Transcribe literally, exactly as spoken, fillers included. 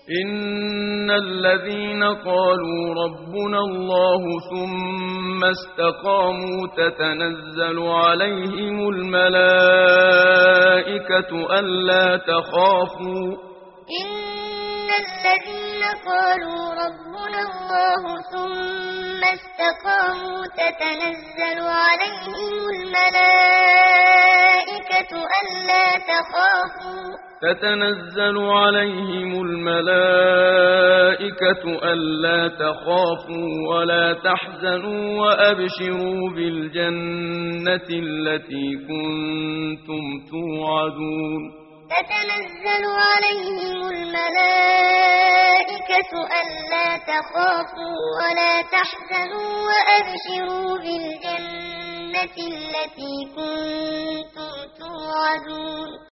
إن الذين قالوا ربنا الله ثم استقاموا تتنزل عليهم الملائكة ألا تخافوا إن الذين قالوا ربنا الله ثم استقاموا تتنزل عليهم الملائكة ألا تخافوا تتنزل عليهم الملائكة ألا تخافوا ولا تحزنوا وأبشروا بالجنة التي كنتم توعدون تتنزل عليهم الملائكة ألا تخافوا ولا تحزنوا وأبشروا بالجنة التي كنتم توعدون